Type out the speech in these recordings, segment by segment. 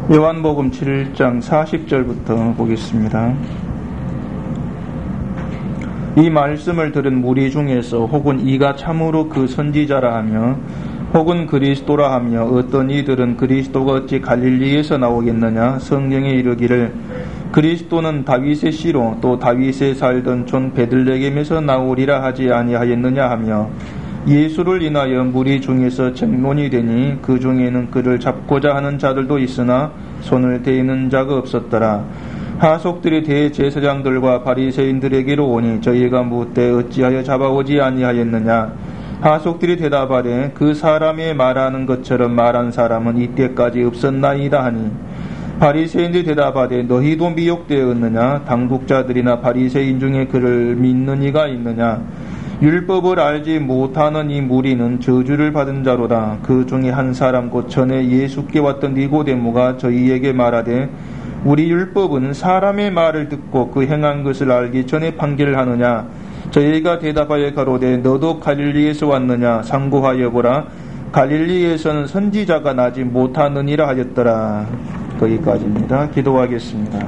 요한복음 7장 40절부터 보겠습니다. 이 말씀을 들은 무리 중에서 혹은 이가 참으로 그 선지자라 하며 혹은 그리스도라 하며 어떤 이들은 그리스도가 어찌 갈릴리에서 나오겠느냐 성경에 이르기를 그리스도는 다윗의 씨로 또 다윗에 살던 촌 베들레헴에서 나오리라 하지 아니하였느냐 하며 예수를 인하여 무리 중에서 책론이 되니 그 중에는 그를 잡고자 하는 자들도 있으나 손을 대는 자가 없었더라. 하속들이 대제사장들과 바리새인들에게로 오니 저희가 묻되 어찌하여 잡아오지 아니하였느냐. 하속들이 대답하되 그 사람이 말하는 것처럼 말한 사람은 이때까지 없었나이다 하니 바리새인들이 대답하되 너희도 미혹되었느냐. 당국자들이나 바리새인 중에 그를 믿는 이가 있느냐. 율법을 알지 못하는 이 무리는 저주를 받은 자로다. 그 중에 한 사람 곧 전에 예수께 왔던 니고데모가 저희에게 말하되 우리 율법은 사람의 말을 듣고 그 행한 것을 알기 전에 판결을 하느냐. 저희가 대답하여 가로되 너도 갈릴리에서 왔느냐. 상고하여 보라. 갈릴리에서는 선지자가 나지 못하느니라 하였더라. 거기까지입니다. 기도하겠습니다.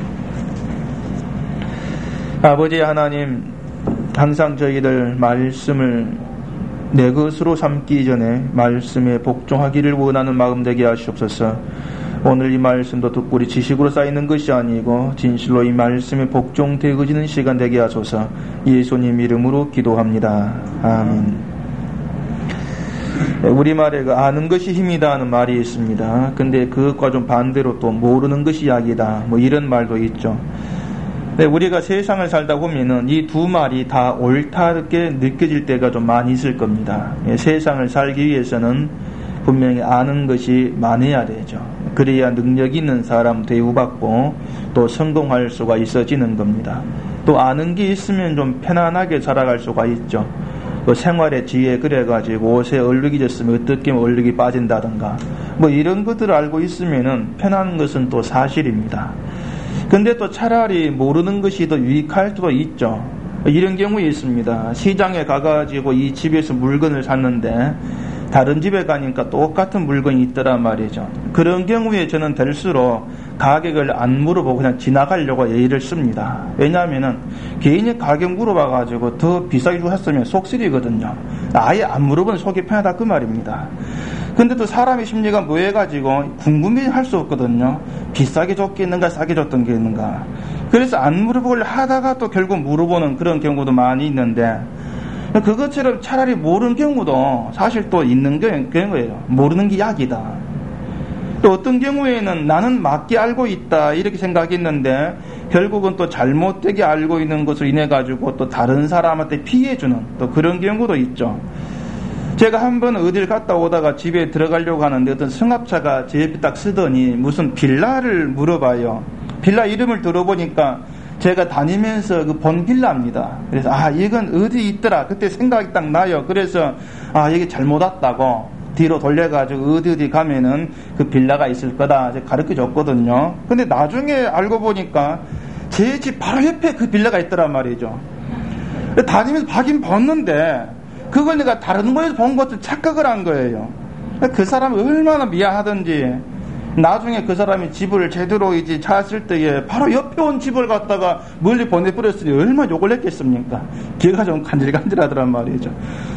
아버지 하나님, 항상 저희들 말씀을 내 것으로 삼기 전에 말씀에 복종하기를 원하는 마음 되게 하시옵소서. 오늘 이 말씀도 듣고 우리 지식으로 쌓이는 것이 아니고 진실로 이 말씀에 복종되어지는 시간 되게 하소서. 예수님 이름으로 기도합니다. 아멘. 우리말에 아는 것이 힘이다 하는 말이 있습니다. 근데 그것과 좀 반대로 또 모르는 것이 약이다 뭐 이런 말도 있죠. 우리가 세상을 살다 보면은 이 두 말이 다 옳다게 느껴질 때가 좀 많이 있을 겁니다. 세상을 살기 위해서는 분명히 아는 것이 많아야 되죠. 그래야 능력 있는 사람 대우받고 또 성공할 수가 있어지는 겁니다. 또 아는 게 있으면 좀 편안하게 살아갈 수가 있죠. 그 생활의 지혜 그래가지고 옷에 얼룩이 졌으면 어떻게 얼룩이 빠진다든가 뭐 이런 것들을 알고 있으면은 편한 것은 또 사실입니다. 근데 또 차라리 모르는 것이 더 유익할 수도 있죠. 이런 경우에 있습니다. 시장에 가가지고 이 집에서 물건을 샀는데 다른 집에 가니까 똑같은 물건이 있더란 말이죠. 그런 경우에 저는 될수록 가격을 안 물어보고 그냥 지나가려고 예의를 씁니다. 왜냐하면은 개인이 가격 물어봐가지고 더 비싸게 주셨으면 속쓰리거든요. 아예 안 물어보는 속이 편하다 그 말입니다. 근데 또 사람의 심리가 뭐해가지고 궁금해할 수 없거든요. 비싸게 줬겠는가 싸게 줬던 게 있는가. 그래서 안 물어보려 하다가 또 결국 물어보는 그런 경우도 많이 있는데 그것처럼 차라리 모르는 경우도 사실 또 있는 거예요. 모르는 게 약이다. 또 어떤 경우에는 나는 맞게 알고 있다 이렇게 생각했는데 결국은 또 잘못되게 알고 있는 것으로 인해 가지고 또 다른 사람한테 피해주는 또 그런 경우도 있죠. 제가 한번 어딜 갔다 오다가 집에 들어가려고 하는데 어떤 승합차가 제 옆에 딱 쓰더니 무슨 빌라를 물어봐요. 빌라 이름을 들어보니까 제가 다니면서 그 본 빌라입니다. 그래서 이건 어디 있더라 그때 생각이 딱 나요. 그래서 여기 잘못 왔다고 뒤로 돌려가지고 어디 가면은 그 빌라가 있을 거다 가르쳐 줬거든요. 근데 나중에 알고 보니까 제 집 바로 옆에 그 빌라가 있더란 말이죠. 다니면서 봐긴 봤는데 그걸 내가 다른 곳에서 본 것도 착각을 한 거예요. 그 사람이 얼마나 미안하던지 나중에 그 사람이 집을 제대로 이제 찾았을 때에 바로 옆에 온 집을 갖다가 멀리 보내버렸으니 얼마나 욕을 했겠습니까? 귀가 좀 간질간질하더란 말이죠.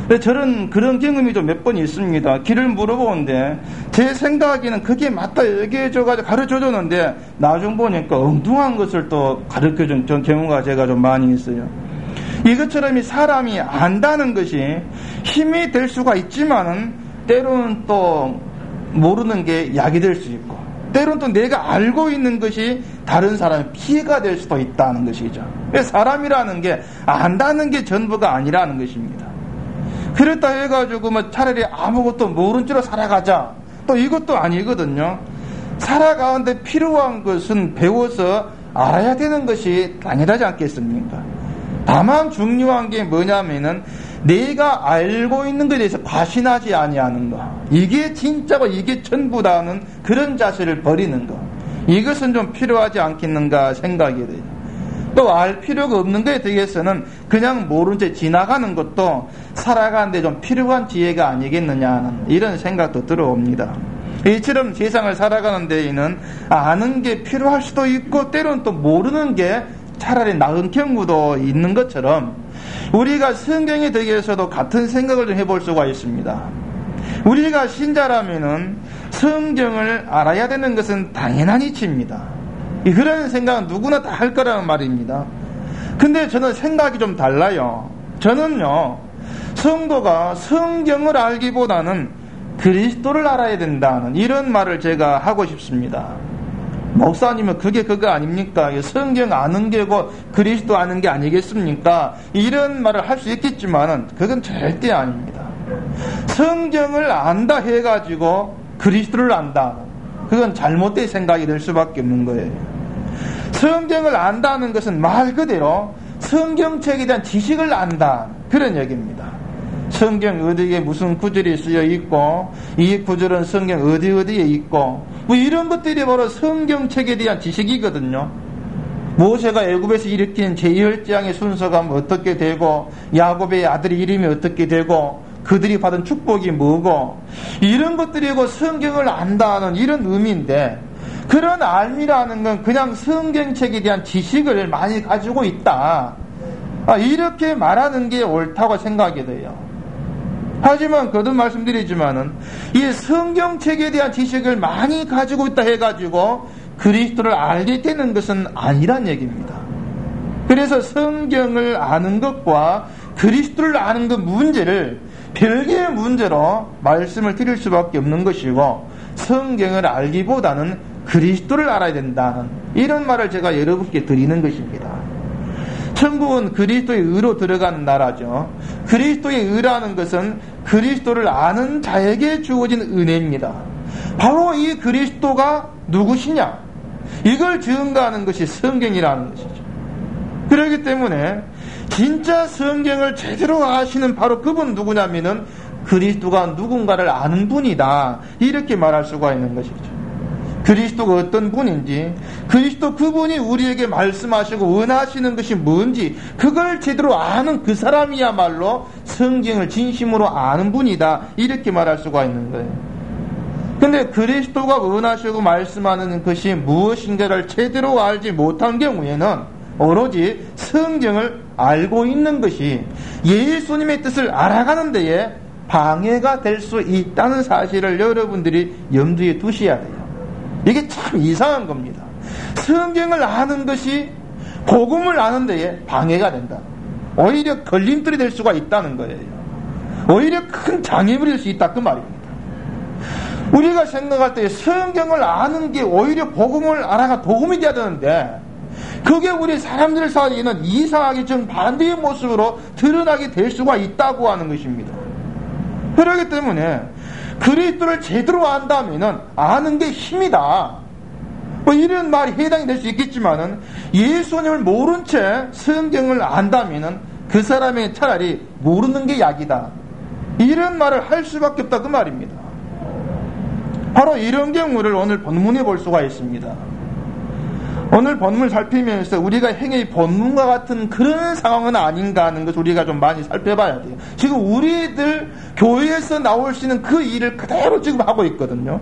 저는 그런 경험이 좀 몇 번 있습니다. 길을 물어보는데 제 생각에는 그게 맞다 얘기해줘가지고 가르쳐줬는데 나중 보니까 엉뚱한 것을 또 가르쳐준 경우가 제가 좀 많이 있어요. 이것처럼 이 사람이 안다는 것이 힘이 될 수가 있지만은 때로는 또 모르는 게 약이 될 수 있고 때로는 또 내가 알고 있는 것이 다른 사람의 피해가 될 수도 있다는 것이죠. 사람이라는 게 안다는 게 전부가 아니라는 것입니다. 그렇다 해가지고 차라리 아무것도 모른 채로 살아가자 또 이것도 아니거든요. 살아가는데 필요한 것은 배워서 알아야 되는 것이 당연하지 않겠습니까? 다만 중요한 게 뭐냐면은 내가 알고 있는 것에 대해서 과신하지 아니하는 거. 이게 진짜고 이게 전부다는 그런 자세를 버리는 거. 이것은 좀 필요하지 않겠는가 생각이 돼요. 또 알 필요가 없는 것에 대해서는 그냥 모른 채 지나가는 것도 살아가는데 좀 필요한 지혜가 아니겠느냐 하는 이런 생각도 들어옵니다. 이처럼 세상을 살아가는 데에는 아는 게 필요할 수도 있고 때로는 또 모르는 게 차라리 나은 경우도 있는 것처럼 우리가 성경에 대해서도 같은 생각을 좀 해볼 수가 있습니다. 우리가 신자라면은 성경을 알아야 되는 것은 당연한 이치입니다. 그런 생각은 누구나 다 할 거라는 말입니다. 근데 저는 생각이 좀 달라요. 저는요, 성도가 성경을 알기보다는 그리스도를 알아야 된다는 이런 말을 제가 하고 싶습니다. 목사님은 그게 그거 아닙니까? 성경 아는 게고 그리스도 아는 게 아니겠습니까? 이런 말을 할 수 있겠지만은 그건 절대 아닙니다. 성경을 안다 해가지고 그리스도를 안다. 그건 잘못된 생각이 될 수밖에 없는 거예요. 성경을 안다는 것은 말 그대로 성경책에 대한 지식을 안다. 그런 얘기입니다. 성경 어디에 무슨 구절이 쓰여 있고 이 구절은 성경 어디에 있고 뭐 이런 것들이 바로 성경책에 대한 지식이거든요. 모세가 애굽에서 일으킨 제2열장의 순서가 어떻게 되고 야곱의 아들의 이름이 어떻게 되고 그들이 받은 축복이 뭐고 이런 것들이고 성경을 안다는 이런 의미인데 그런 알미라는 건 그냥 성경책에 대한 지식을 많이 가지고 있다. 이렇게 말하는 게 옳다고 생각이 돼요. 하지만 거듭 말씀드리지만은 이 성경책에 대한 지식을 많이 가지고 있다 해가지고 그리스도를 알게 되는 것은 아니란 얘기입니다. 그래서 성경을 아는 것과 그리스도를 아는 것 문제를 별개의 문제로 말씀을 드릴 수밖에 없는 것이고 성경을 알기보다는 그리스도를 알아야 된다는 이런 말을 제가 여러분께 드리는 것입니다. 천국은 그리스도의 의로 들어가는 나라죠. 그리스도의 의라는 것은 그리스도를 아는 자에게 주어진 은혜입니다. 바로 이 그리스도가 누구시냐? 이걸 증거하는 것이 성경이라는 것이죠. 그렇기 때문에 진짜 성경을 제대로 아시는 바로 그분 누구냐면은 그리스도가 누군가를 아는 분이다. 이렇게 말할 수가 있는 것이죠. 그리스도가 어떤 분인지, 그리스도 그분이 우리에게 말씀하시고 원하시는 것이 뭔지 그걸 제대로 아는 그 사람이야말로 성경을 진심으로 아는 분이다. 이렇게 말할 수가 있는 거예요. 근데 그리스도가 원하시고 말씀하는 것이 무엇인가를 제대로 알지 못한 경우에는 오로지 성경을 알고 있는 것이 예수님의 뜻을 알아가는 데에 방해가 될 수 있다는 사실을 여러분들이 염두에 두셔야 돼요. 이게 참 이상한 겁니다. 성경을 아는 것이 복음을 아는 데에 방해가 된다. 오히려 걸림돌이 될 수가 있다는 거예요. 오히려 큰 장애물이 될 수 있다 그 말입니다. 우리가 생각할 때 성경을 아는 게 오히려 복음을 알아가 도움이 돼야 되는데 그게 우리 사람들 사이에는 이상하게 정반대의 모습으로 드러나게 될 수가 있다고 하는 것입니다. 그렇기 때문에 그리스도를 제대로 안다면은 아는 게 힘이다. 뭐 이런 말이 해당이 될 수 있겠지만은 예수님을 모른 채 성경을 안다면은 그 사람의 차라리 모르는 게 약이다. 이런 말을 할 수밖에 없다 그 말입니다. 바로 이런 경우를 오늘 본문에 볼 수가 있습니다. 오늘 본문을 살피면서 우리가 행위 본문과 같은 그런 상황은 아닌가 하는 것을 우리가 좀 많이 살펴봐야 돼요. 지금 우리들 교회에서 나올 수 있는 그 일을 그대로 지금 하고 있거든요.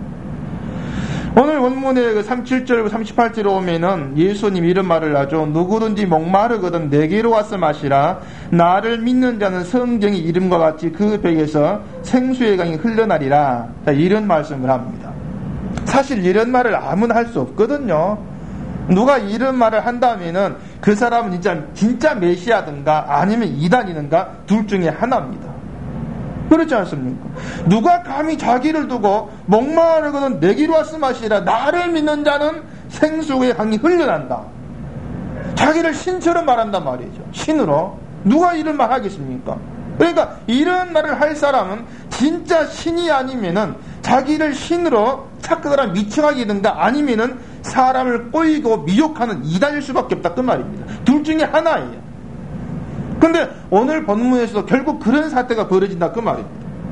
오늘 본문의 37절과 38절에 오면은 예수님 이런 말을 하죠. 누구든지 목마르거든 내게로 와서 마시라. 나를 믿는 자는 성경의 이름과 같이 그 벽에서 생수의 강이 흘러나리라. 이런 말씀을 합니다. 사실 이런 말을 아무나 할 수 없거든요. 누가 이런 말을 한다면은 그 사람은 진짜 메시아든가 아니면 이단이든가 둘 중에 하나입니다. 그렇지 않습니까? 누가 감히 자기를 두고 목마르거든 내게로 와서 마시라. 나를 믿는 자는 생수의 강이 흘러난다. 자기를 신처럼 말한단 말이죠. 신으로. 누가 이런 말 하겠습니까? 그러니까 이런 말을 할 사람은 진짜 신이 아니면은 자기를 신으로 착각을 한 미쳐가기든가 아니면은 사람을 꼬이고 미혹하는 이단일 수밖에 없다 그 말입니다. 둘 중에 하나예요. 근데 오늘 본문에서도 결국 그런 사태가 벌어진다 그 말입니다.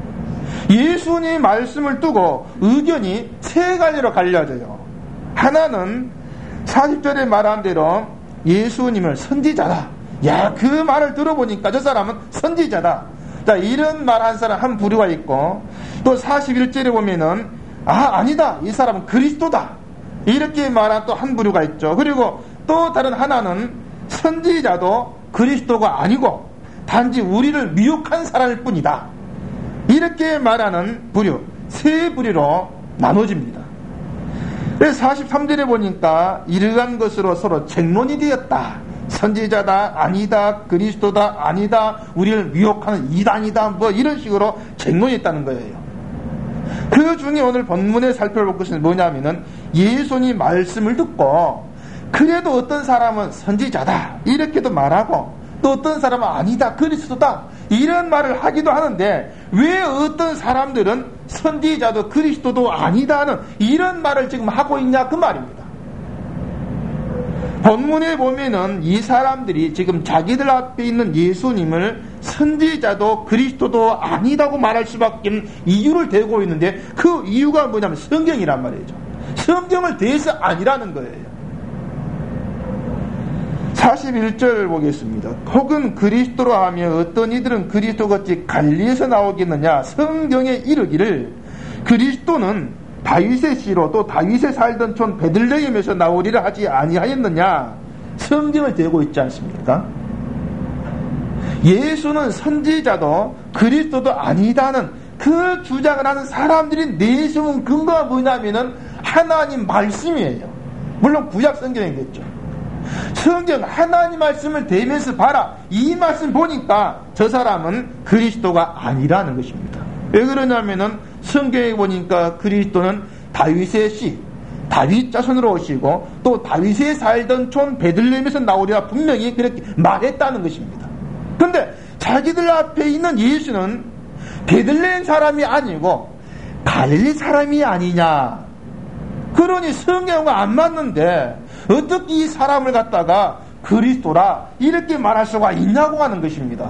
예수님의 말씀을 두고 의견이 세 가지로 갈려져요. 하나는 40절에 말한 대로 예수님을 선지자다. 야, 그 말을 들어보니까 저 사람은 선지자다. 자, 이런 말 한 사람 한 부류가 있고 또 41절에 보면은 아니다, 이 사람은 그리스도다, 이렇게 말한 또 한 부류가 있죠. 그리고 또 다른 하나는 선지자도 그리스도가 아니고 단지 우리를 미혹한 사람일 뿐이다, 이렇게 말하는 부류, 세 부류로 나눠집니다. 43절에 보니까 이러한 것으로 서로 쟁론이 되었다. 선지자다, 아니다, 그리스도다, 아니다, 우리를 미혹하는 이단이다, 뭐 이런 식으로 쟁론이 있다는 거예요. 그 중에 오늘 본문에 살펴볼 것은 뭐냐면은 예수님 말씀을 듣고 그래도 어떤 사람은 선지자다 이렇게도 말하고 또 어떤 사람은 아니다, 그리스도다 이런 말을 하기도 하는데 왜 어떤 사람들은 선지자도 그리스도도 아니다 하는 이런 말을 지금 하고 있냐, 그 말입니다. 본문에 보면은 이 사람들이 지금 자기들 앞에 있는 예수님을 선지자도 그리스도도 아니다고 말할 수밖에 없는 이유를 대고 있는데 그 이유가 뭐냐면 성경이란 말이죠. 성경을 대해서 아니라는 거예요. 41절 보겠습니다. 혹은 그리스도로 하며 어떤 이들은 그리스도같이 갈리에서 나오겠느냐. 성경에 이르기를 그리스도는 다윗의 씨로 또 다윗에 살던 촌 베들레헴에서 나오리라 하지 아니하였느냐. 성경을 대고 있지 않습니까? 예수는 선지자도 그리스도도 아니다는 그 주장을 하는 사람들이 내세운 근거가 뭐냐면은 하나님 말씀이에요. 물론 구약 성경이겠죠. 성경 하나님 말씀을 대면서 봐라, 이 말씀 보니까 저 사람은 그리스도가 아니라는 것입니다. 왜 그러냐면은 성경에 보니까 그리스도는 다윗의 씨, 다윗 자손으로 오시고 또 다윗에 살던 촌 베들레헴에서 나오리라 분명히 그렇게 말했다는 것입니다. 그런데 자기들 앞에 있는 예수는 베들레헴 사람이 아니고 갈릴리 사람이 아니냐. 그러니 성경과 안 맞는데 어떻게 이 사람을 갖다가 그리스도라 이렇게 말할 수가 있냐고 하는 것입니다.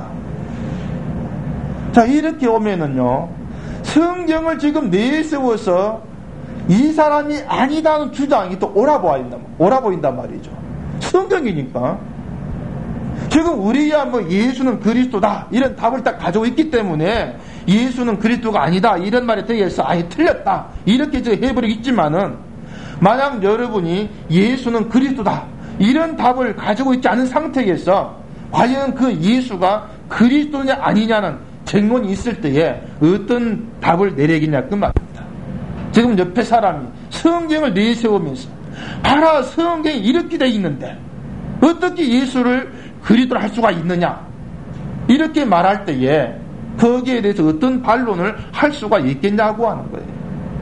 자, 이렇게 오면은요, 성경을 지금 내세워서 이 사람이 아니다는 주장이 또 옳아 보인단 말이죠. 성경이니까. 지금 우리야 뭐 예수는 그리스도다 이런 답을 딱 가지고 있기 때문에 예수는 그리스도가 아니다 이런 말에 대해서 아예 틀렸다 이렇게 해버리고 있지만은, 만약 여러분이 예수는 그리스도다 이런 답을 가지고 있지 않은 상태에서 과연 그 예수가 그리스도냐 아니냐는 쟁론이 있을 때에 어떤 답을 내리겠냐, 그 말입니다. 지금 옆에 사람이 성경을 내세우면서 봐라, 성경이 이렇게 돼 있는데 어떻게 예수를 그리스도로 할 수가 있느냐 이렇게 말할 때에 거기에 대해서 어떤 반론을 할 수가 있겠냐고 하는 거예요.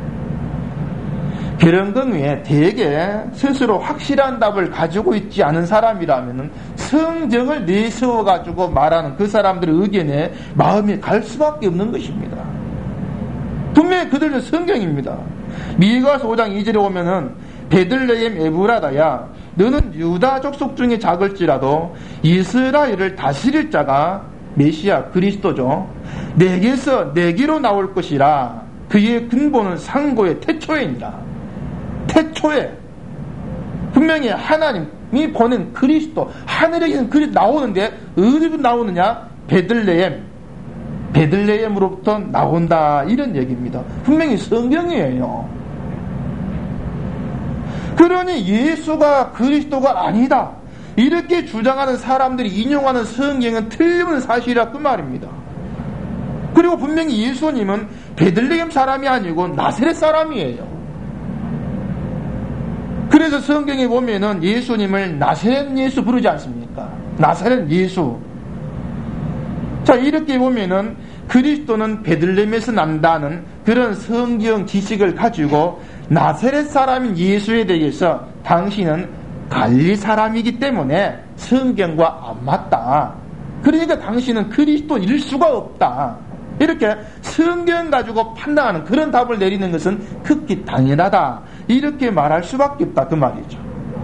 그런 경우에 대개 스스로 확실한 답을 가지고 있지 않은 사람이라면 성경을 내세워가지고 말하는 그 사람들의 의견에 마음이 갈 수밖에 없는 것입니다. 분명히 그들은 성경입니다. 미가서 5장 2절에 오면은 베들레헴 에브라다야 너는 유다 족속 중에 작을지라도 이스라엘을 다스릴 자가 메시아 그리스도죠. 내게로 나올 것이라. 그의 근본은 상고의 태초에니라. 태초에 분명히 하나님이 보낸 그리스도, 하늘에 있는 그리스도 나오는데 어디로 나오느냐? 베들레헴으로부터 나온다 이런 얘기입니다. 분명히 성경이에요. 그러니 예수가 그리스도가 아니다 이렇게 주장하는 사람들이 인용하는 성경은 틀림없는 사실이라 그 말입니다. 그리고 분명히 예수님은 베들레헴 사람이 아니고 나사렛 사람이에요. 그래서 성경에 보면은 예수님을 나사렛 예수 부르지 않습니까? 나사렛 예수. 자, 이렇게 보면은 그리스도는 베들레헴에서 난다는 그런 성경 지식을 가지고 나사렛 사람인 예수에 대해서 당신은 갈릴리 사람이기 때문에 성경과 안 맞다. 그러니까 당신은 그리스도일 수가 없다. 이렇게 성경 가지고 판단하는 그런 답을 내리는 것은 극히 당연하다. 이렇게 말할 수밖에 없다. 그 말이죠.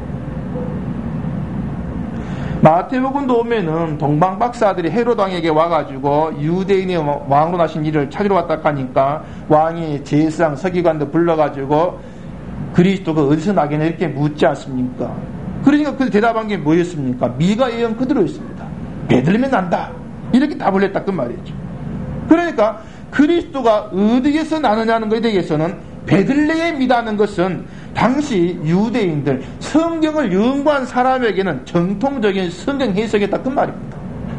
마태복음도 오면은 동방 박사들이 헤롯 왕에게 와가지고 유대인의 왕으로 나신 이를 찾으러 왔다 하니까 왕이 제사장 서기관도 불러가지고 그리스도가 어디서 나겠냐 이렇게 묻지 않습니까? 그러니까 그 대답한 게 뭐였습니까? 미가 예언 그대로였습니다. 베들레헴에 난다. 이렇게 답을 했다. 그 말이죠. 그러니까 그리스도가 어디에서 나느냐는 것에 대해서는 베들레헴이라는 것은 당시 유대인들, 성경을 연구한 사람에게는 정통적인 성경 해석이었다 그 말입니다.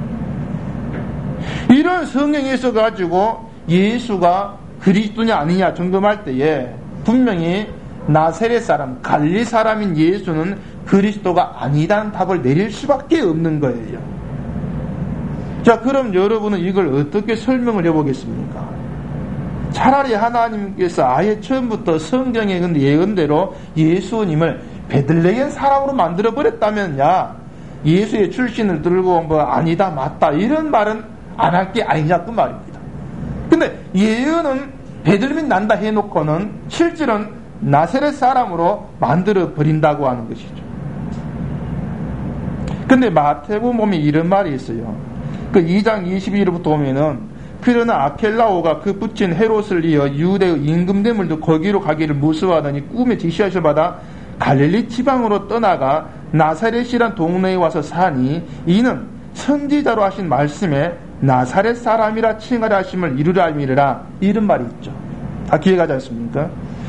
이런 성경 해석 가지고 예수가 그리스도냐 아니냐 점검할 때에 분명히 나사렛 사람, 갈릴리 사람인 예수는 그리스도가 아니다는 답을 내릴 수밖에 없는 거예요. 자, 그럼 여러분은 이걸 어떻게 설명을 해보겠습니까? 차라리 하나님께서 아예 처음부터 성경의 예언대로 예수님을 베들레헴 사람으로 만들어버렸다면, 야, 예수의 출신을 들고 뭐 아니다, 맞다, 이런 말은 안 할 게 아니냐, 그 말입니다. 근데 예언은 베들레헴 난다 해놓고는 실질은 나사렛 사람으로 만들어버린다고 하는 것이죠. 근데 마태복음 보면 이런 말이 있어요. 그 2장 22절부터 보면은, 그러나 아켈라오가 그 붙인 헤롯을 이어 유대의 임금대물도 거기로 가기를 무서워하더니 꿈에 지시하셔 받아 갈릴리 지방으로 떠나가 나사렛이란 동네에 와서 사니, 이는 선지자로 하신 말씀에 나사렛 사람이라 칭하려 하심을 이루려 함이라, 이런 말이 있죠. 다 기억하지 않습니까?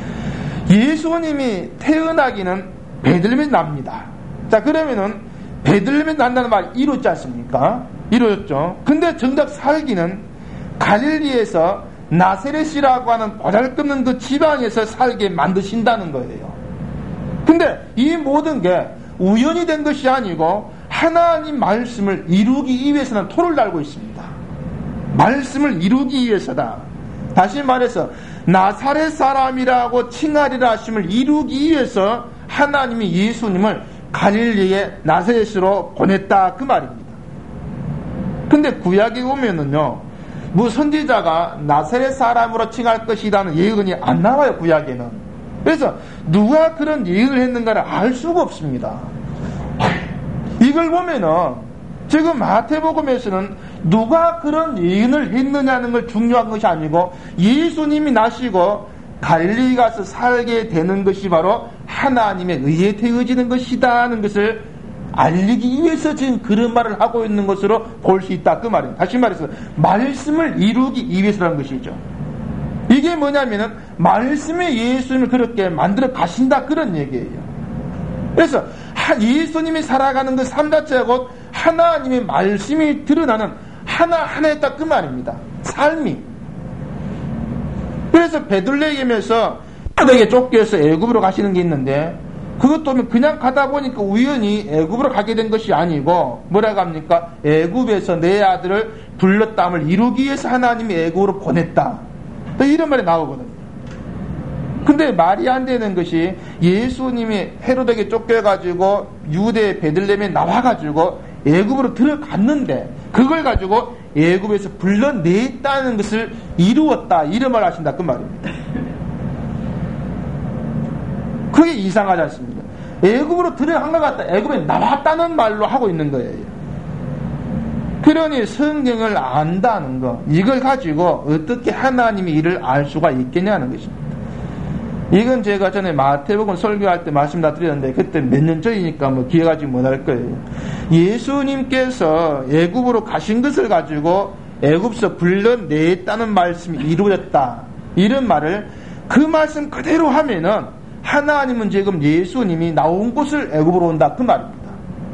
예수님이 태어나기는 베들레헴에 납니다. 자, 그러면은 베들레헴에 난다는 말이 이루었지 않습니까? 이루어졌죠. 근데 정작 살기는 갈릴리에서 나사렛이라고 하는 보잘것없는 그 지방에서 살게 만드신다는 거예요. 근데 이 모든 게 우연이 된 것이 아니고 하나님 말씀을 이루기 위해서는 토를 달고 있습니다. 말씀을 이루기 위해서다. 다시 말해서 나사렛 사람이라고 칭하리라 하심을 이루기 위해서 하나님이 예수님을 갈릴리의 나사렛으로 보냈다 그 말입니다. 근데 구약에 오면은요, 뭐 선지자가 나사렛 사람으로 칭할 것이라는 예언이 안 나와요, 구약에는. 그래서 누가 그런 예언을 했는가를 알 수가 없습니다. 이걸 보면은 지금 마태복음에서는 누가 그런 예언을 했느냐는 걸 중요한 것이 아니고 예수님이 나시고 갈릴리 가서 살게 되는 것이 바로 하나님의 의에 되어지는 것이다는 것을 알리기 위해서 지금 그런 말을 하고 있는 것으로 볼 수 있다 그 말입니다. 다시 말해서 말씀을 이루기 위해서라는 것이죠. 이게 뭐냐면은 말씀의 예수님을 그렇게 만들어 가신다 그런 얘기예요. 그래서 예수님이 살아가는 그 삶 자체가 곧 하나님의 말씀이 드러나는 하나하나였다 그 말입니다. 삶이. 그래서 베들레헴에서 되게 쫓겨서 애굽으로 가시는 게 있는데, 그것도 그냥 가다 보니까 우연히 애굽으로 가게 된 것이 아니고 뭐라고 합니까? 애굽에서 내 아들을 불렀다함을 이루기 위해서 하나님이 애굽으로 보냈다. 또 이런 말이 나오거든요. 근데 말이 안 되는 것이 예수님이 헤롯에게 쫓겨가지고 유대 베들레헴에 나와가지고 애굽으로 들어갔는데 그걸 가지고 애굽에서 불러냈다는 것을 이루었다 이런 말을 하신다 그 말입니다. 그게 이상하지 않습니까? 애굽으로 들어간 것 같다. 애굽에 나왔다는 말로 하고 있는 거예요. 그러니 성경을 안다는 거, 이걸 가지고 어떻게 하나님의 일을 알 수가 있겠냐는 것입니다. 이건 제가 전에 마태복음 설교할 때 말씀 다 드렸는데 그때 몇 년 전이니까 뭐 기억하지 못할 거예요. 예수님께서 애굽으로 가신 것을 가지고 애굽에서 불러냈다는 말씀이 이루어졌다. 이런 말을 그 말씀 그대로 하면은 하나님은 지금 예수님이 나온 곳을 애굽으로 온다 그 말입니다.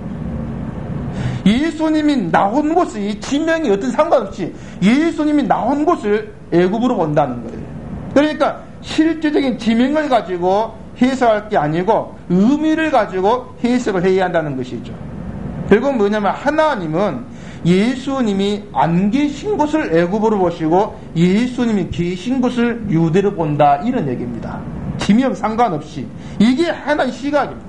예수님이 나온 곳이 지명이 어떤 상관없이 예수님이 나온 곳을 애굽으로 온다는 거예요. 그러니까 실제적인 지명을 가지고 해석할 게 아니고 의미를 가지고 해석을 해야 한다는 것이죠. 결국 뭐냐면 하나님은 예수님이 안 계신 곳을 애굽으로 보시고 예수님이 계신 곳을 유대로 본다 이런 얘기입니다. 지명 상관없이 이게 하나의 시각입니다.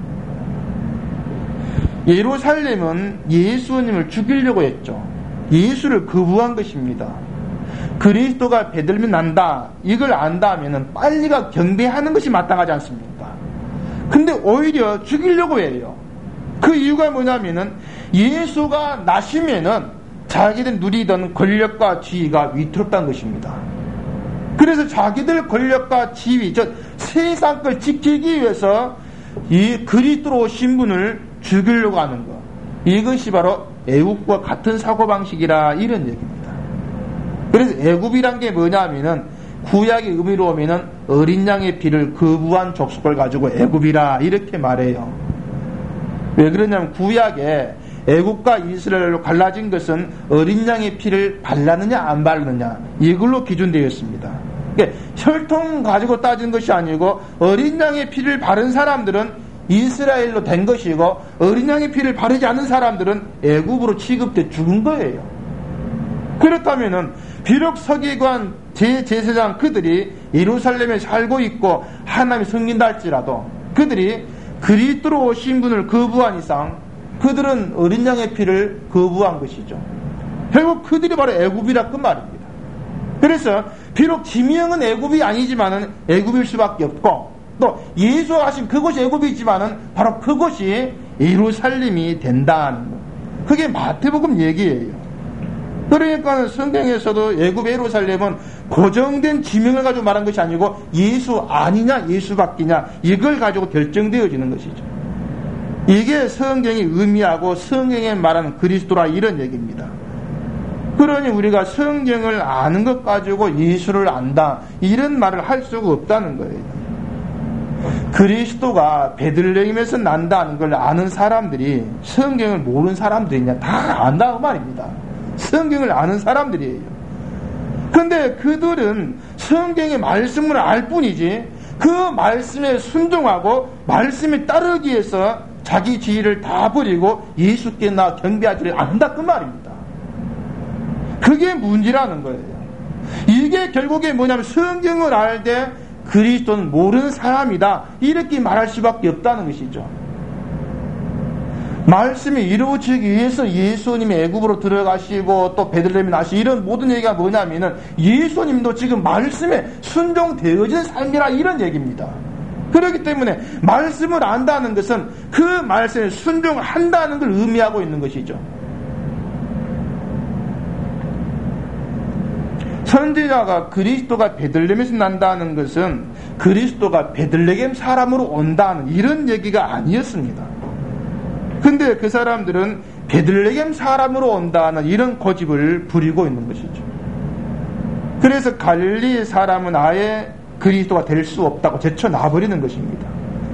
예루살렘은 예수님을 죽이려고 했죠. 예수를 거부한 것입니다. 그리스도가 베들레헴에 난다 이걸 안다면은 빨리가 경배하는 것이 마땅하지 않습니까? 근데 오히려 죽이려고 해요. 그 이유가 뭐냐면은 예수가 나시면은 자기들 누리던 권력과 지위가 위태롭다는 것입니다. 그래서 자기들 권력과 지위, 즉 세상 걸 지키기 위해서 이 그리스도로 오신 분을 죽이려고 하는 것, 이것이 바로 애굽과 같은 사고방식이라 이런 얘기입니다. 그래서 애굽이란 게 뭐냐면은 구약의 의미로 보면은 어린 양의 피를 거부한 족속을 가지고 애굽이라 이렇게 말해요. 왜 그러냐면 구약에 애굽과 이스라엘로 갈라진 것은 어린 양의 피를 발랐느냐 안 발랐느냐 이걸로 기준되었습니다. 그러니까 혈통 가지고 따진 것이 아니고 어린 양의 피를 바른 사람들은 이스라엘로 된 것이고 어린 양의 피를 바르지 않은 사람들은 애굽으로 취급돼 죽은 거예요. 그렇다면은 비록 서기관 제사장 그들이 예루살렘에 살고 있고 하나님의 성긴다 할지라도 그들이 그리스도로 오신 분을 거부한 이상 그들은 어린 양의 피를 거부한 것이죠. 결국 그들이 바로 애굽이라 그 말입니다. 그래서 비록 지명은 애굽이 아니지만은 애굽일 수밖에 없고 또 예수가 하신 그곳이 애굽이지만은 바로 그곳이 예루살렘이 된다는 것. 그게 마태복음 얘기예요. 그러니까 성경에서도 애굽 예루살렘은 고정된 지명을 가지고 말한 것이 아니고 예수 아니냐 예수 밖이냐 이걸 가지고 결정되어지는 것이죠. 이게 성경이 의미하고 성경에 말하는 그리스도라 이런 얘기입니다. 그러니 우리가 성경을 아는 것 가지고 예수를 안다 이런 말을 할 수가 없다는 거예요. 그리스도가 베들레헴에서 난다는 걸 아는 사람들이 성경을 모르는 사람들이냐 다 안다 그 말입니다. 성경을 아는 사람들이에요. 그런데 그들은 성경의 말씀을 알 뿐이지 그 말씀에 순종하고 말씀에 따르기 위해서 자기 지위를 다 버리고 예수께 나 경배하지를 않는다 그 말입니다. 그게 문제라는 거예요. 이게 결국에 뭐냐면 성경을 알되 그리스도는 모르는 사람이다 이렇게 말할 수밖에 없다는 것이죠. 말씀이 이루어지기 위해서 예수님이 애굽으로 들어가시고 또 베들레헴에 나시고 이런 모든 얘기가 뭐냐면은 예수님도 지금 말씀에 순종되어진 삶이라 이런 얘기입니다. 그렇기 때문에 말씀을 안다는 것은 그 말씀에 순종한다는 걸 의미하고 있는 것이죠. 선지자가 그리스도가 베들레헴에서 난다는 것은 그리스도가 베들레헴 사람으로 온다는 이런 얘기가 아니었습니다. 근데 그 사람들은 베들레헴 사람으로 온다는 이런 고집을 부리고 있는 것이죠. 그래서 갈릴리 사람은 아예 그리스도가 될 수 없다고 제쳐놔버리는 것입니다.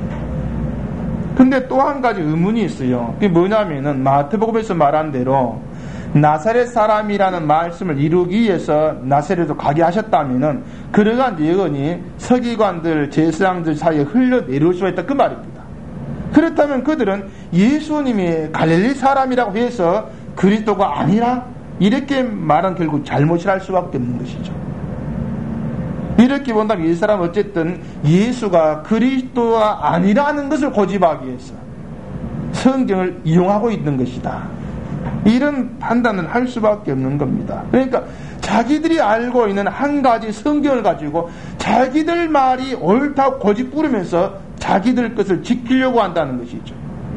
근데 또 한 가지 의문이 있어요. 그게 뭐냐면은 마태복음에서 말한 대로 나사렛 사람이라는 말씀을 이루기 위해서 나사렛으로 가게 하셨다면은 그러한 예언이 서기관들, 제사장들 사이에 흘러내려올 수가 있다 그 말입니다. 그렇다면 그들은 예수님이 갈릴리 사람이라고 해서 그리스도가 아니라 이렇게 말한 결국 잘못이랄 수밖에 없는 것이죠. 이렇게 본다면 이 사람은 어쨌든 예수가 그리스도가 아니라는 것을 고집하기 위해서 성경을 이용하고 있는 것이다. 이런 판단을 할 수밖에 없는 겁니다. 그러니까 자기들이 알고 있는 한 가지 성경을 가지고 자기들 말이 옳다고 고집 부르면서 자기들 것을 지키려고 한다는 것이죠.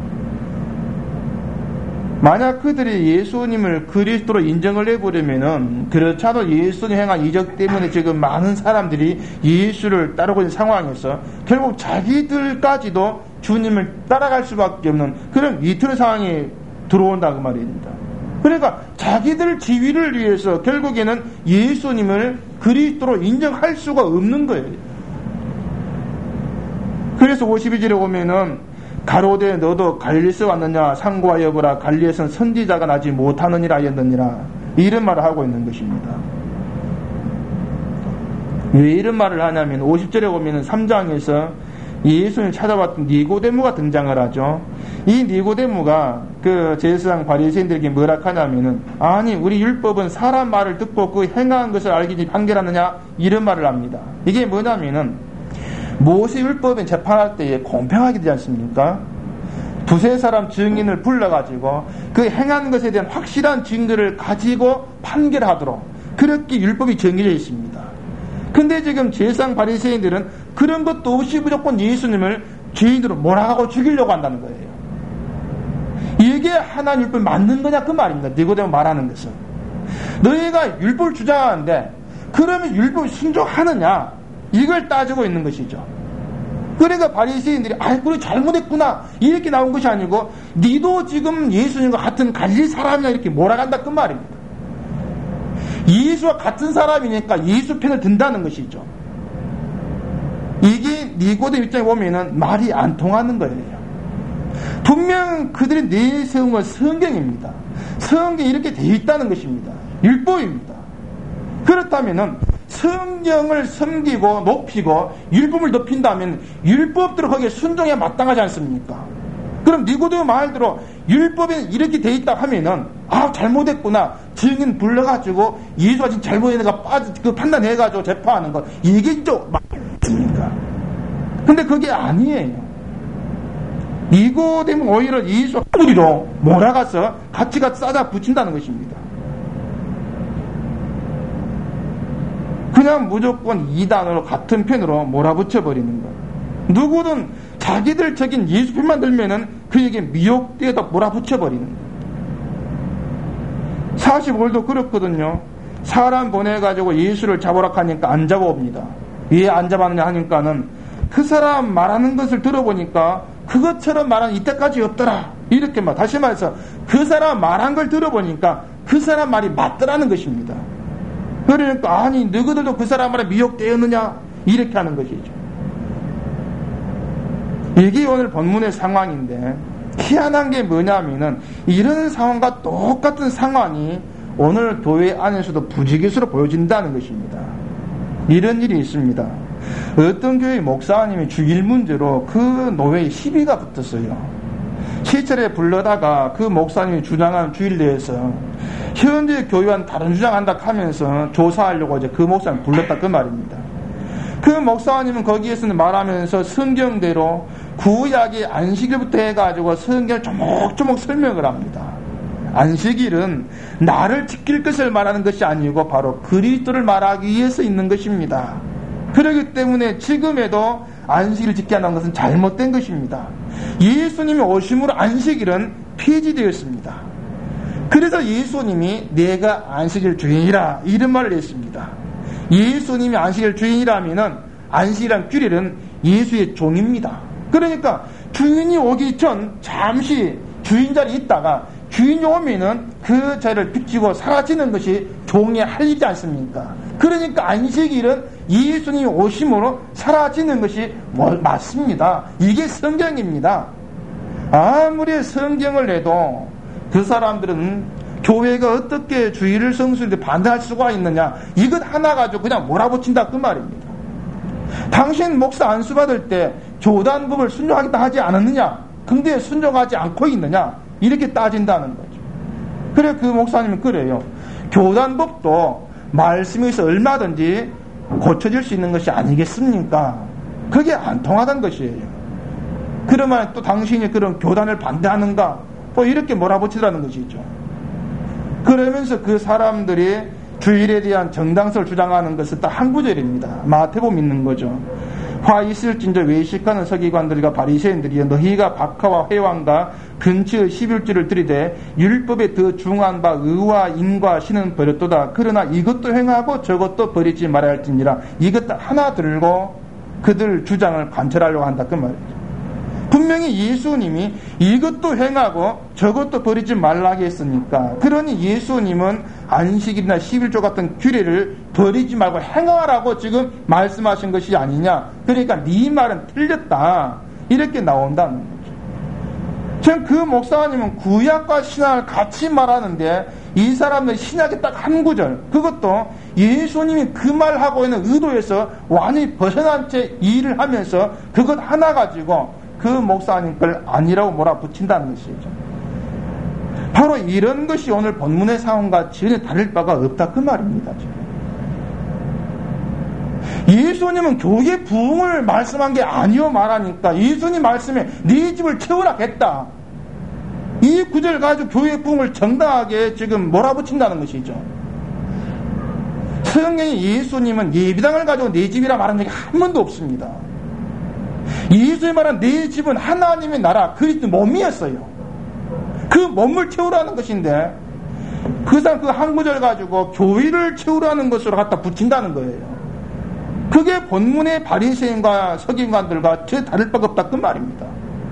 만약 그들이 예수님을 그리스도로 인정을 해버리면은 그렇지 않아도 예수님 행한 이적 때문에 지금 많은 사람들이 예수를 따르고 있는 상황에서 결국 자기들까지도 주님을 따라갈 수밖에 없는 그런 위태로운 상황이 들어온다 그 말입니다. 그러니까 자기들 지위를 위해서 결국에는 예수님을 그리스도로 인정할 수가 없는 거예요. 그래서 52절에 보면은 가로되 너도 갈릴리에서 왔느냐 상고하여 보라 갈릴리에서는 선지자가 나지 못하느니라 하였느니라 이런 말을 하고 있는 것입니다. 왜 이런 말을 하냐면 50절에 보면은 3장에서 예수님을 찾아왔던 니고데모가 등장을 하죠. 이 니고데모가 그 제사장 바리새인들에게 뭐라 하냐면은 아니 우리 율법은 사람 말을 듣고 그 행한 것을 알기 판결하느냐 이런 말을 합니다. 이게 뭐냐면은 모세 율법은 재판할 때에 공평하게 되지 않습니까? 두세 사람 증인을 불러가지고 그 행한 것에 대한 확실한 증거를 가지고 판결하도록 그렇게 율법이 정해져 있습니다. 근데 지금 제사장 바리새인들은 그런 것도 없이 무조건 예수님을 죄인으로 몰아가고 죽이려고 한다는 거예요. 이게 하나님 율법이 맞는 거냐 그 말입니다. 니고데모 말하는 것은 너희가 율법을 주장하는데 그러면 율법을 순종하느냐 이걸 따지고 있는 것이죠. 그러니까 바리새인들이 그래 잘못했구나 이렇게 나온 것이 아니고 니도 지금 예수님과 같은 갈릴리 사람이야 이렇게 몰아간다 그 말입니다. 예수와 같은 사람이니까 예수 편을 든다는 것이죠. 이게 니고데 입장에 보면은 말이 안 통하는 거예요. 분명 그들이 내세운 건 성경입니다. 성경이 이렇게 되어 있다는 것입니다. 율법입니다. 그렇다면은 성경을 섬기고 높이고 율법을 높인다면 율법대로 거기에 순종해야 마땅하지 않습니까? 그럼 니고데의 말대로 율법에 이렇게 돼 있다 하면은 잘못했구나 증인 불러가지고 예수가 지금 잘못했는가 판단해가지고 재판하는 것 이게 좀 맞습니까? 근데 그게 아니에요. 니고데는 오히려 예수와 뿌리로 몰아가서 같이 싸다 붙인다는 것입니다. 그냥 무조건 이단으로 같은 편으로 몰아붙여버리는 거예요. 누구든 자기들 적인 예수 편만 들면은 그에게 미혹되어서 몰아붙여버리는 거예요. 45일도 그렇거든요. 사람 보내가지고 예수를 잡으라 하니까 안 잡아옵니다. 왜 안 잡았느냐 하니까는 그 사람 말하는 것을 들어보니까 그것처럼 말하는 이때까지 없더라. 이렇게 다시 말해서 그 사람 말한 걸 들어보니까 그 사람 말이 맞더라는 것입니다. 그러니까 너희들도 그 사람 말에 미혹되었느냐 이렇게 하는 것이죠. 이게 오늘 본문의 상황인데 희한한 게 뭐냐면은 이런 상황과 똑같은 상황이 오늘 교회 안에서도 부지기수로 보여진다는 것입니다. 이런 일이 있습니다. 어떤 교회 목사님이 주일 문제로 그 노회에 시비가 붙었어요. 시찰에 불러다가 그 목사님이 주장한 주일대에서 현재 교회와는 다른 주장한다 하면서 조사하려고 이제 그 목사님 불렀다 그 말입니다. 그 목사님은 거기에서는 말하면서 성경대로 구약의 안식일부터 해가지고 성경을 조목조목 설명을 합니다. 안식일은 나를 지킬 것을 말하는 것이 아니고 바로 그리스도를 말하기 위해서 있는 것입니다. 그렇기 때문에 지금에도 안식일을 지켜야 하는 것은 잘못된 것입니다. 예수님이 오심으로 안식일은 폐지되었습니다. 그래서 예수님이 내가 안식일 주인이라 이런 말을 했습니다. 예수님이 안식일 주인이라면은 안식이란 규례는 예수의 종입니다. 그러니까 주인이 오기 전 잠시 주인 자리에 있다가 주인이 오면은 그 자리를 비치고 사라지는 것이 종의 할 일이지 않습니까? 그러니까 안식일은 예수님이 오심으로 사라지는 것이 맞습니다. 이게 성경입니다. 아무리 성경을 내도 그 사람들은 교회가 어떻게 주일을 성수인데 반대할 수가 있느냐 이것 하나 가지고 그냥 몰아붙인다 그 말입니다. 당신 목사 안수 받을 때 교단법을 순종하겠다 하지 않았느냐? 근데 순종하지 않고 있느냐? 이렇게 따진다는 거죠. 그래 그 목사님은 그래요. 교단법도 말씀에서 얼마든지 고쳐질 수 있는 것이 아니겠습니까? 그게 안 통하다는 것이에요. 그러면 또 당신이 그런 교단을 반대하는가? 또 이렇게 몰아붙이라는 것이죠. 그러면서 그 사람들이 주일에 대한 정당성을 주장하는 것은 딱 한 구절입니다. 마태복음 있는 거죠. 화 있을진저 외식하는 서기관들과 바리새인들이여 너희가 박하와 회왕과 근처의 11주를 들이되 율법에 더 중한 바 의와 인과 신은 버렸도다. 그러나 이것도 행하고 저것도 버리지 말아야 할지니라. 이것 하나 들고 그들 주장을 관철하려고 한다 그 말이죠. 분명히 예수님이 이것도 행하고 저것도 버리지 말라고 했으니까 그러니 예수님은 안식일이나 11조 같은 규례를 버리지 말고 행하라고 지금 말씀하신 것이 아니냐. 그러니까 네 말은 틀렸다. 이렇게 나온다는 거죠. 지금 그 목사님은 구약과 신약을 같이 말하는데 이 사람은 신약의 딱 한 구절 그것도 예수님이 그 말하고 있는 의도에서 완전히 벗어난 채 일을 하면서 그것 하나 가지고 그 목사님 걸 아니라고 몰아붙인다는 것이죠. 바로 이런 것이 오늘 본문의 상황과 전혀 다를 바가 없다 그 말입니다. 예수님은 교회 부흥을 말씀한 게 아니요 말하니까 예수님 말씀에 네 집을 채우라 했다. 이 구절 가지고 교회 부흥을 정당하게 지금 몰아붙인다는 것이죠. 성경에 예수님은 예비당을 가지고 네 집이라 말한 적이 한 번도 없습니다. 예수의 말한 내 집은 하나님의 나라 그리스도 몸이었어요. 그 몸을 채우라는 것인데 그 사람 그 한 구절 가지고 교회를 채우라는 것으로 갖다 붙인다는 거예요. 그게 본문의 바리새인과 서기관들과 제 다를 바가 없다 그 말입니다.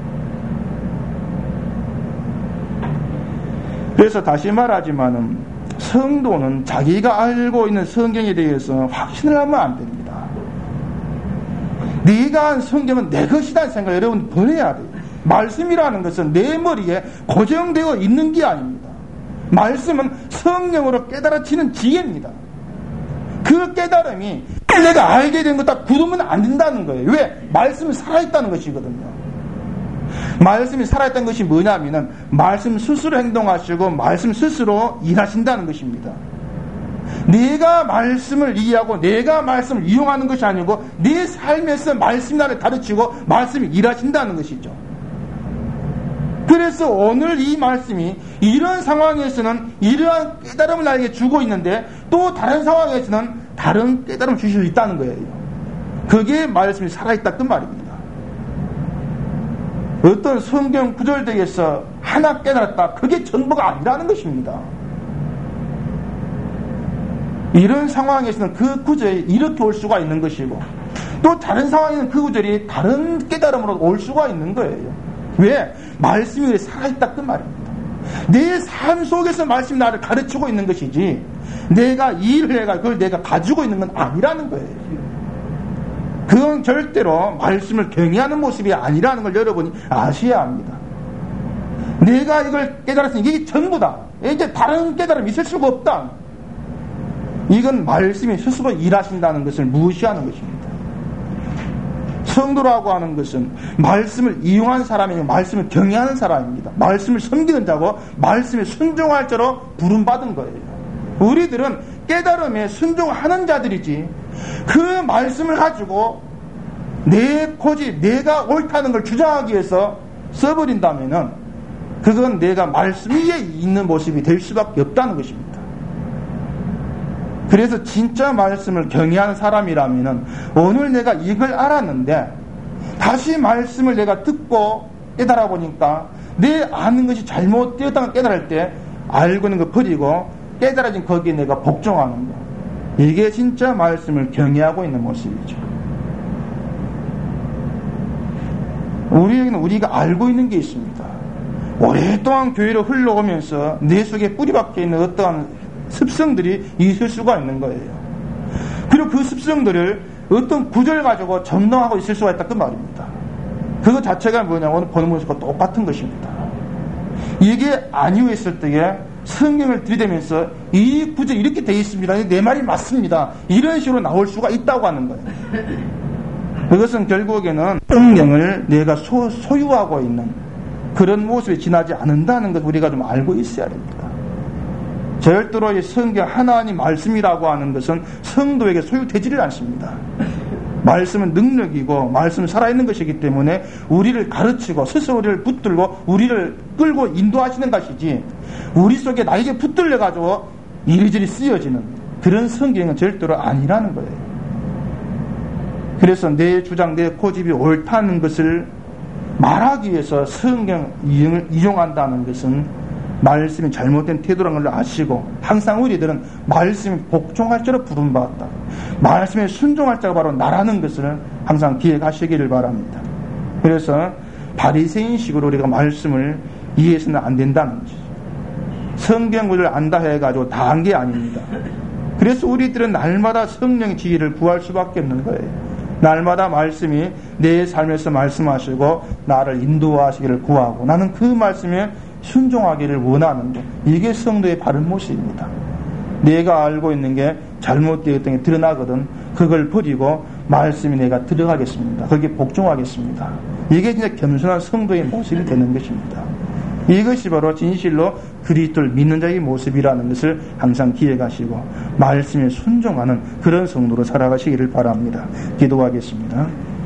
그래서 다시 말하지만은 성도는 자기가 알고 있는 성경에 대해서 확신을 하면 안 됩니다. 네가 한 성경은 내 것이라는 생각을 여러분 버려야 돼요. 말씀이라는 것은 내 머리에 고정되어 있는 게 아닙니다. 말씀은 성령으로 깨달아지는 지혜입니다. 그 깨달음이 내가 알게 된 것 다 굳으면 안 된다는 거예요. 왜? 말씀이 살아있다는 것이거든요. 말씀이 살아있다는 것이 뭐냐면은 말씀 스스로 행동하시고 말씀 스스로 일하신다는 것입니다. 내가 말씀을 이해하고 내가 말씀을 이용하는 것이 아니고 내 삶에서 말씀이 나를 가르치고 말씀이 일하신다는 것이죠. 그래서 오늘 이 말씀이 이런 상황에서는 이러한 깨달음을 나에게 주고 있는데 또 다른 상황에서는 다른 깨달음을 주실 수 있다는 거예요. 그게 말씀이 살아있다 그 말입니다. 어떤 성경 구절되어서 하나 깨달았다 그게 전부가 아니라는 것입니다. 이런 상황에서는 그 구절이 이렇게 올 수가 있는 것이고 또 다른 상황에는 그 구절이 다른 깨달음으로 올 수가 있는 거예요. 왜? 말씀이 살아있다 그 말입니다. 내 삶 속에서 말씀이 나를 가르치고 있는 것이지 내가 일을 해가 그걸 내가 가지고 있는 건 아니라는 거예요. 그건 절대로 말씀을 경외하는 모습이 아니라는 걸 여러분이 아셔야 합니다. 내가 이걸 깨달았으니 이게 전부다. 이제 다른 깨달음이 있을 수가 없다. 이건 말씀이 스스로 일하신다는 것을 무시하는 것입니다. 성도라고 하는 것은 말씀을 이용한 사람이고 말씀을 경외하는 사람입니다. 말씀을 섬기는 자고 말씀에 순종할 자로 부름받은 거예요. 우리들은 깨달음에 순종하는 자들이지 그 말씀을 가지고 내 고집, 내가 옳다는 걸 주장하기 위해서 써버린다면은 그건 내가 말씀 위에 있는 모습이 될 수밖에 없다는 것입니다. 그래서 진짜 말씀을 경외하는 사람이라면은 오늘 내가 이걸 알았는데 다시 말씀을 내가 듣고 깨달아 보니까 내 아는 것이 잘못되었다는 깨달을 때 알고 있는 거 버리고 깨달아진 거기에 내가 복종하는 거. 이게 진짜 말씀을 경외하고 있는 모습이죠. 우리에게는 우리가 알고 있는 게 있습니다. 오랫동안 교회로 흘러오면서 내 속에 뿌리박혀 있는 어떠한 습성들이 있을 수가 있는 거예요. 그리고 그 습성들을 어떤 구절 가지고 전동하고 있을 수가 있다 그 말입니다. 그거 자체가 뭐냐면 오늘 보는 것과 똑같은 것입니다. 이게 아니오 했을 때에 성경을 들이대면서 이 구절이 이렇게 되어 있습니다. 내 말이 맞습니다. 이런 식으로 나올 수가 있다고 하는 거예요. 그것은 결국에는 성경을 내가 소유하고 있는 그런 모습에 지나지 않는다는 것 우리가 좀 알고 있어야 됩니다. 절대로 이 성경 하나님 말씀이라고 하는 것은 성도에게 소유되지를 않습니다. 말씀은 능력이고 말씀은 살아있는 것이기 때문에 우리를 가르치고 스스로 우리를 붙들고 우리를 끌고 인도하시는 것이지 우리 속에 나에게 붙들려가지고 이리저리 쓰여지는 그런 성경은 절대로 아니라는 거예요. 그래서 내 주장, 내 고집이 옳다는 것을 말하기 위해서 성경 이용한다는 것은 말씀이 잘못된 태도라는 걸 아시고 항상 우리들은 말씀이 복종할 자로 부름받았다. 말씀에 순종할 자가 바로 나라는 것을 항상 기억하시기를 바랍니다. 그래서 바리새인식으로 우리가 말씀을 이해해서는 안 된다는 것이죠. 성경을 안다 해가지고 다 한 게 아닙니다. 그래서 우리들은 날마다 성령의 지혜를 구할 수밖에 없는 거예요. 날마다 말씀이 내 삶에서 말씀하시고 나를 인도하시기를 구하고 나는 그 말씀에 순종하기를 원하는 것. 이게 성도의 바른 모습입니다. 내가 알고 있는 게 잘못되었던 게 드러나거든 그걸 버리고 말씀이 내가 들어가겠습니다. 거기에 복종하겠습니다. 이게 진짜 겸손한 성도의 모습이 되는 것입니다. 이것이 바로 진실로 그리스도를 믿는 자의 모습이라는 것을 항상 기억하시고 말씀에 순종하는 그런 성도로 살아가시기를 바랍니다. 기도하겠습니다.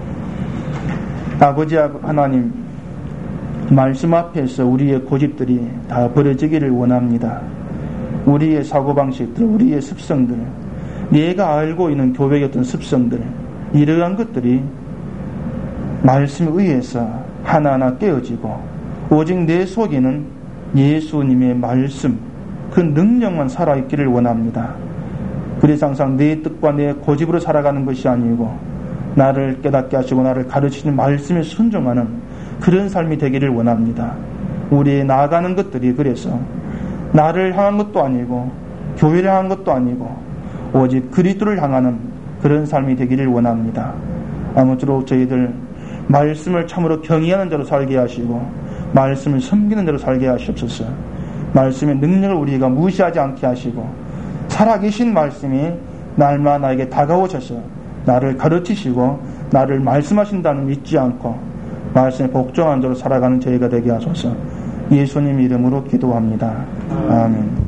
아버지 하나님, 말씀 앞에서 우리의 고집들이 다 버려지기를 원합니다. 우리의 사고방식들, 우리의 습성들, 내가 알고 있는 교회의 어떤 습성들, 이러한 것들이 말씀에 의해서 하나하나 깨어지고 오직 내 속에는 예수님의 말씀, 그 능력만 살아있기를 원합니다. 그래서 항상 내 뜻과 내 고집으로 살아가는 것이 아니고 나를 깨닫게 하시고 나를 가르치는 말씀에 순종하는 그런 삶이 되기를 원합니다. 우리의 나아가는 것들이 그래서 나를 향한 것도 아니고 교회를 향한 것도 아니고 오직 그리스도를 향하는 그런 삶이 되기를 원합니다. 아무쪼록 저희들 말씀을 참으로 경외하는 자로 살게 하시고 말씀을 섬기는 자로 살게 하시옵소서. 말씀의 능력을 우리가 무시하지 않게 하시고 살아계신 말씀이 날마다 나에게 다가오셔서 나를 가르치시고 나를 말씀하신다는 믿지 않고 말씀에 복종한 자로 살아가는 저희가 되게 하소서. 예수님 이름으로 기도합니다. 아멘.